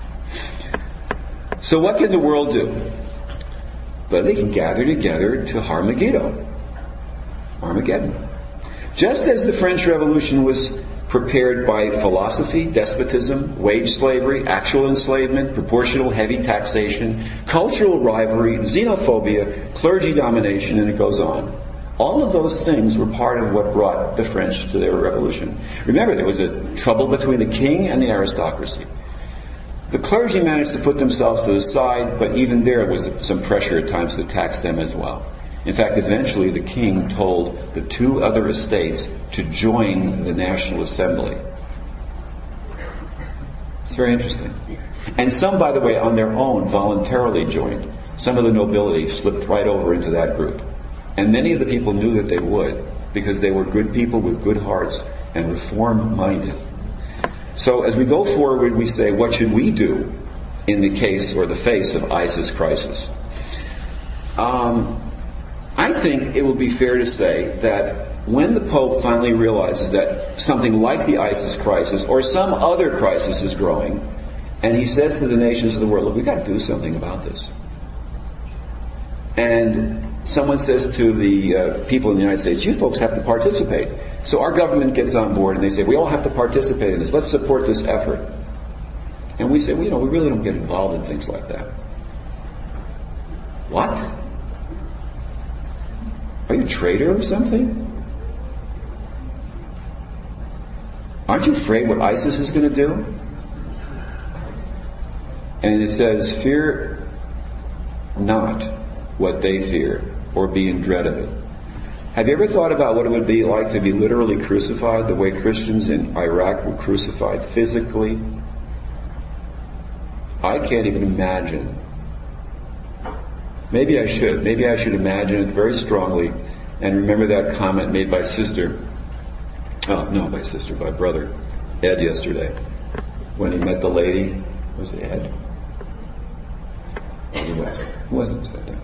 So what can the world do? But they can gather together to Armageddon. Armageddon. Just as the French Revolution was prepared by philosophy, despotism, wage slavery, actual enslavement, proportional heavy taxation, cultural rivalry, xenophobia, clergy domination, and it goes on. All of those things were part of what brought the French to their revolution. Remember, there was a trouble between the king and the aristocracy. The clergy managed to put themselves to the side, but even there was some pressure at times to tax them as well. In fact, eventually the king told the two other estates to join the National Assembly. It's very interesting. And some, by the way, on their own voluntarily joined. Some of the nobility slipped right over into that group. And many of the people knew that they would, because they were good people with good hearts and reform-minded. So as we go forward, we say, what should we do in the case or the face of ISIS crisis? Um... I think it will be fair to say that when the Pope finally realizes that something like the ISIS crisis or some other crisis is growing, and he says to the nations of the world, look, we've got to do something about this. And someone says to the uh, people in the United States, you folks have to participate. So our government gets on board and they say, we all have to participate in this. Let's support this effort. And we say, well, you know, we really don't get involved in things like that. What? Are you a traitor or something? Aren't you afraid what ISIS is going to do? And it says, fear not what they fear, or be in dread of it. Have you ever thought about what it would be like to be literally crucified the way Christians in Iraq were crucified physically? I can't even imagine. Maybe I should. Maybe I should imagine it very strongly and remember that comment made by Sister, oh, no, by Sister, by Brother Ed yesterday when he met the lady. Was it Ed? It was. Who was it said that?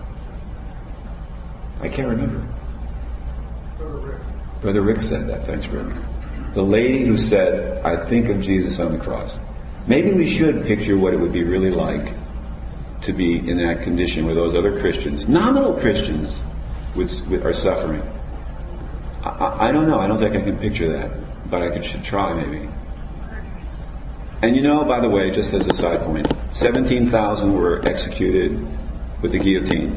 I can't remember. Brother Rick. Brother Rick said that. Thanks, Rick. The lady who said, I think of Jesus on the cross. Maybe we should picture what it would be really like to be in that condition where those other Christians, nominal Christians, with, with, are suffering. I, I don't know. I don't think I can picture that. But I could, should try, maybe. And you know, by the way, just as a side point, seventeen thousand were executed with the guillotine.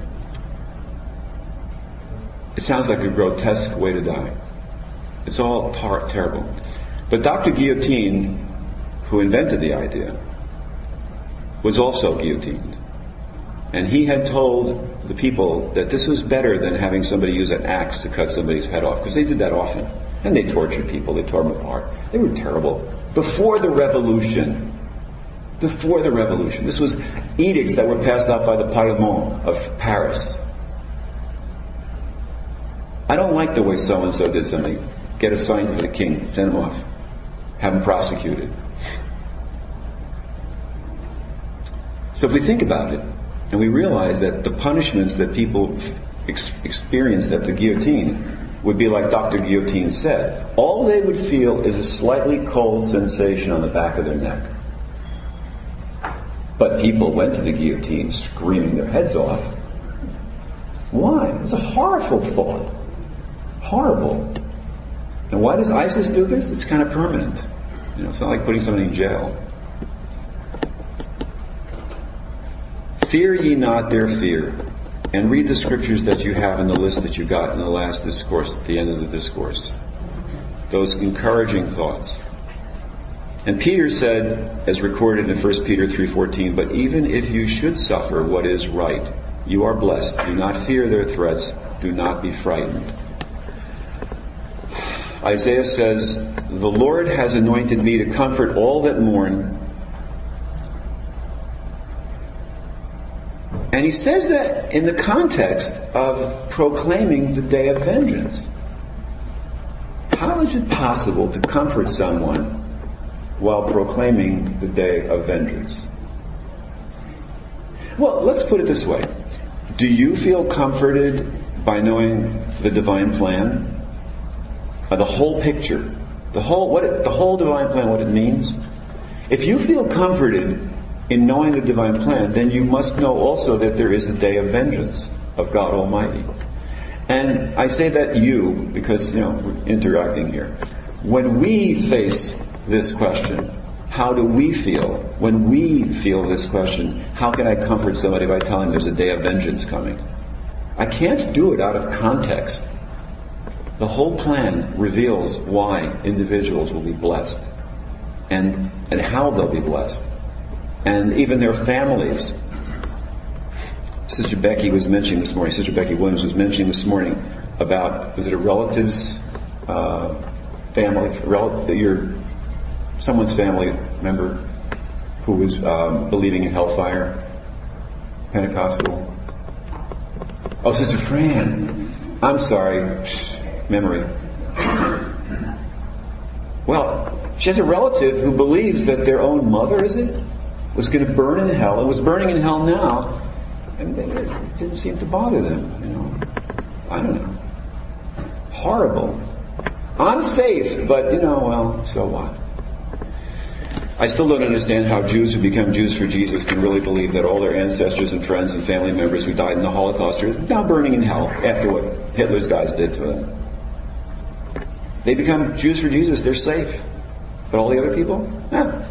It sounds like a grotesque way to die. It's all tar- terrible. But Doctor Guillotine, who invented the idea, was also guillotined. And he had told the people that this was better than having somebody use an axe to cut somebody's head off, because they did that often. And they tortured people, they tore them apart. They were terrible. Before the revolution, before the revolution, this was edicts that were passed out by the Parlement of Paris. I don't like the way so-and-so did something. Get a sign for the king, send him off. Have him prosecuted. So if we think about it, and we realize that the punishments that people ex- experienced at the guillotine would be like Doctor Guillotine said, all they would feel is a slightly cold sensation on the back of their neck. But people went to the guillotine screaming their heads off. Why? It's a horrible thought. Horrible. And why does ISIS do this? It's kind of permanent. You know, it's not like putting somebody in jail. Fear ye not their fear. And read the scriptures that you have in the list that you got in the last discourse, at the end of the discourse. Those encouraging thoughts. And Peter said, as recorded in First Peter three fourteen, but even if you should suffer what is right, you are blessed. Do not fear their threats. Do not be frightened. Isaiah says, the Lord has anointed me to comfort all that mourn, And he says that in the context of proclaiming the day of vengeance. How is it possible to comfort someone while proclaiming the day of vengeance? Well, let's put it this way. Do you feel comforted by knowing the divine plan? Uh, the whole picture? The whole, what it, the whole divine plan, what it means? If you feel comforted in knowing the divine plan, then you must know also that there is a day of vengeance of God Almighty. And I say that you, because, you know, we're interacting here. When we face this question, how do we feel? When we feel this question, how can I comfort somebody by telling them there's a day of vengeance coming? I can't do it out of context. The whole plan reveals why individuals will be blessed and, and how they'll be blessed. And even their families. Sister Becky was mentioning this morning, Sister Becky Williams was mentioning this morning about, was it a relative's uh, family, rel- your someone's family member who was um, believing in hellfire, Pentecostal. Oh, Sister Fran. I'm sorry, memory. Well, she has a relative who believes that their own mother, is it, was going to burn in hell, and was burning in hell now, and they, it didn't seem to bother them, you know. I don't know. Horrible. Unsafe, but, you know, well, so what? I still don't understand how Jews who become Jews for Jesus can really believe that all their ancestors and friends and family members who died in the Holocaust are now burning in hell after what Hitler's guys did to them. They become Jews for Jesus, they're safe. But all the other people? No.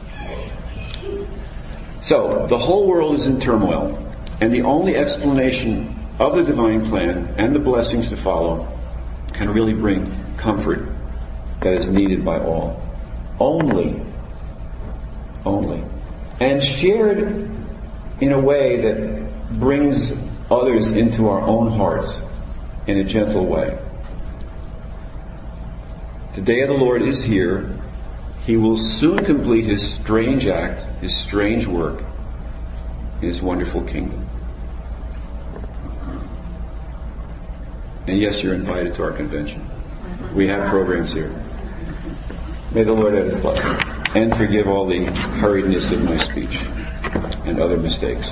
So, the whole world is in turmoil, and the only explanation of the divine plan and the blessings to follow can really bring comfort that is needed by all. Only. Only. And shared in a way that brings others into our own hearts in a gentle way. The day of the Lord is here. He will soon complete His strange act, His strange work in His wonderful kingdom. And yes, you're invited to our convention. We have programs here. May the Lord add His blessing and forgive all the hurriedness of my speech and other mistakes.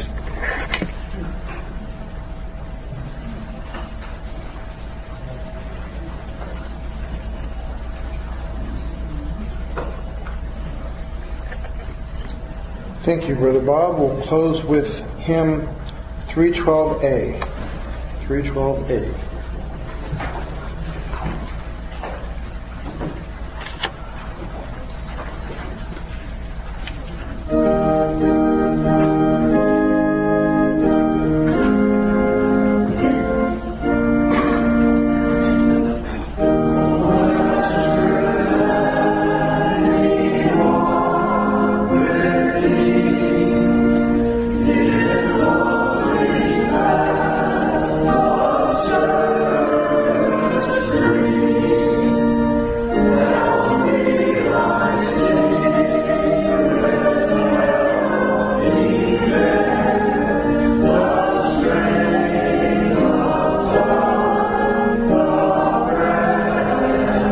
Thank you, Brother Bob. We'll close with hymn three twelve A. three twelve A.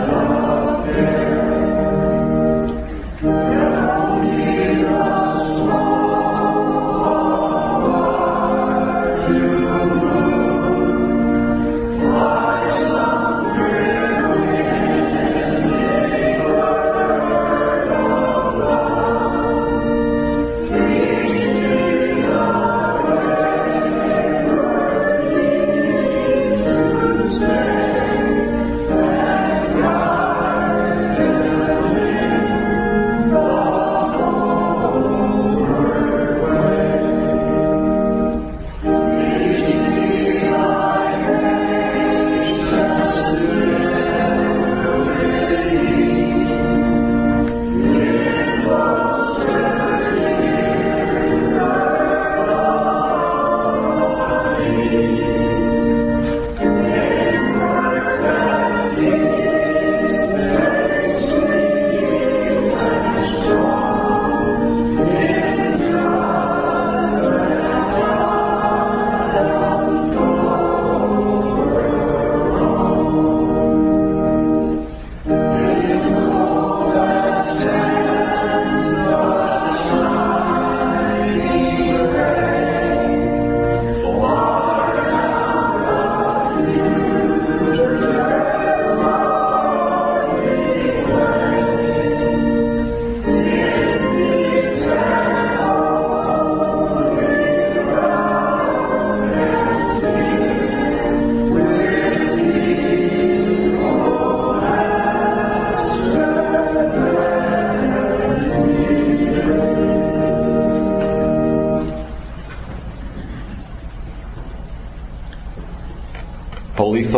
Tell me the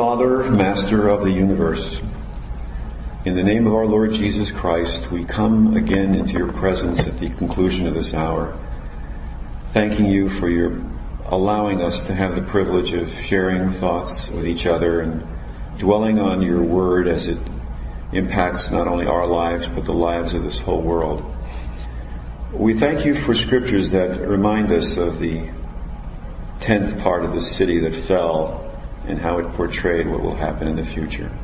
Father, Master of the universe, in the name of our Lord Jesus Christ, we come again into your presence at the conclusion of this hour, thanking you for your allowing us to have the privilege of sharing thoughts with each other and dwelling on your word as it impacts not only our lives but the lives of this whole world. We thank you for scriptures that remind us of the tenth part of the city that fell and how it portrayed what will happen in the future.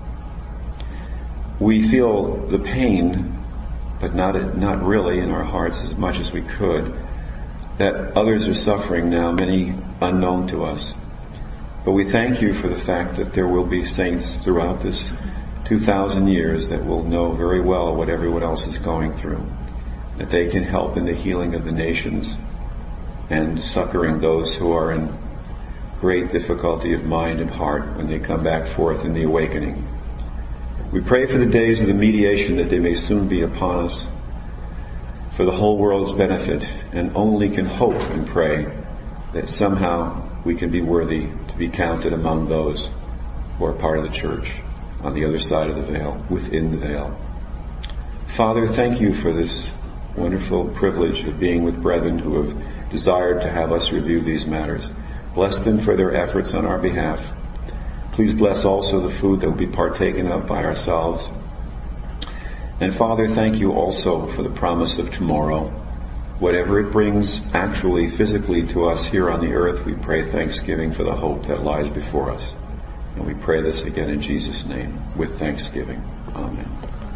We feel the pain, but not not really in our hearts as much as we could, that others are suffering now, many unknown to us. But we thank you for the fact that there will be saints throughout this two thousand years that will know very well what everyone else is going through, that they can help in the healing of the nations and succoring those who are in great difficulty of mind and heart when they come back forth in the awakening. We pray for the days of the mediation, that they may soon be upon us, for the whole world's benefit, and only can hope and pray that somehow we can be worthy to be counted among those who are part of the church on the other side of the veil, within the veil. Father, thank you for this wonderful privilege of being with brethren who have desired to have us review these matters. Bless them for their efforts on our behalf. Please bless also the food that will be partaken of by ourselves. And Father, thank you also for the promise of tomorrow. Whatever it brings actually, physically to us here on the earth, we pray thanksgiving for the hope that lies before us. And we pray this again in Jesus' name with thanksgiving. Amen.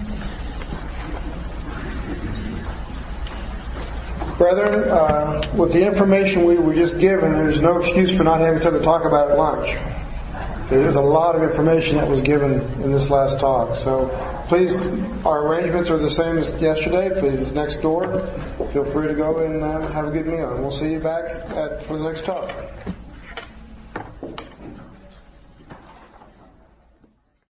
Brethren, uh, with the information we were just given, there's no excuse for not having something to talk about at lunch. There's a lot of information that was given in this last talk. So please, our arrangements are the same as yesterday. Please, it's next door. Feel free to go and uh, have a good meal. And we'll see you back at, for the next talk.